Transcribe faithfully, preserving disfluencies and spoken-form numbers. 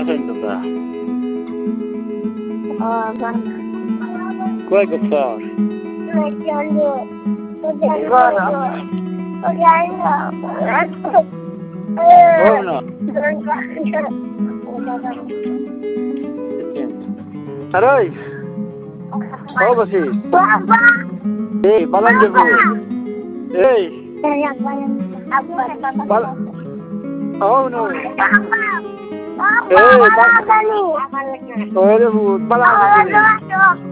Nasaan ka ba? Oh, mama. Kuha ka pa. Magkano? Magkano? Magkano? Oo na. Aroy! Oo ba si? Papa! Eh, balang dyan mo. Eh! Bal... Oo no. Papa! Eh, Papa! ba... Oo na mo. Balang dyan mo.